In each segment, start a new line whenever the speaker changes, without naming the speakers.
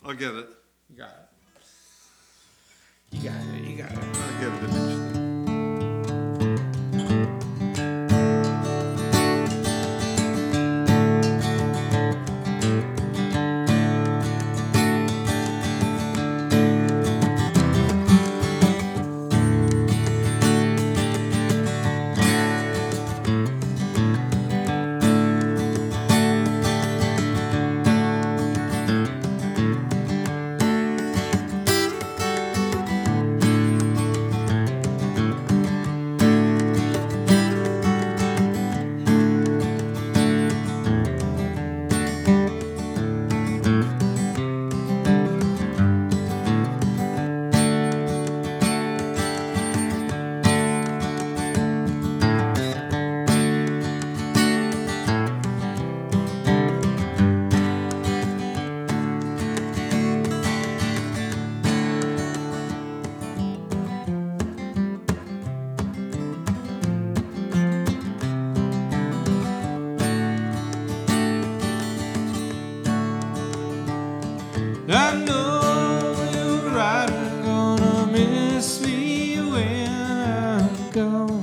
I'll get it.
You got it. You got it. You got it.
I'll get it eventually. I know you're right, I'm gonna miss me when I'm gone.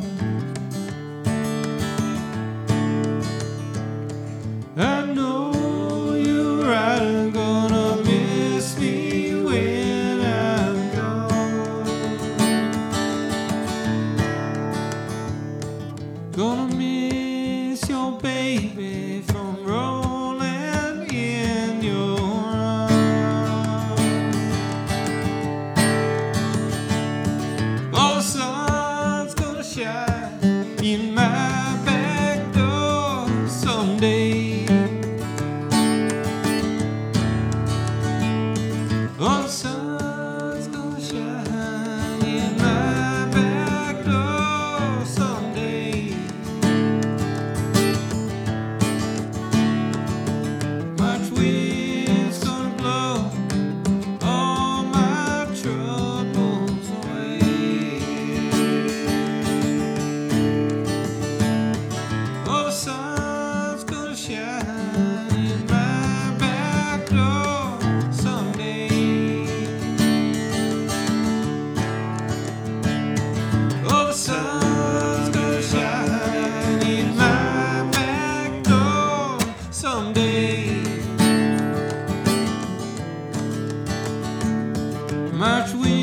I know you're right, I'm gonna miss me when I'm gone. Gonna miss your baby from rolling in your sun's gonna shine in my back door someday. Oh, the sun's gonna shine in my back door someday. March wind's gonna blow all my troubles away. Oh, the sun's gonna shine in my back door someday. Oh, the sun's gonna shine in my back door someday. March wind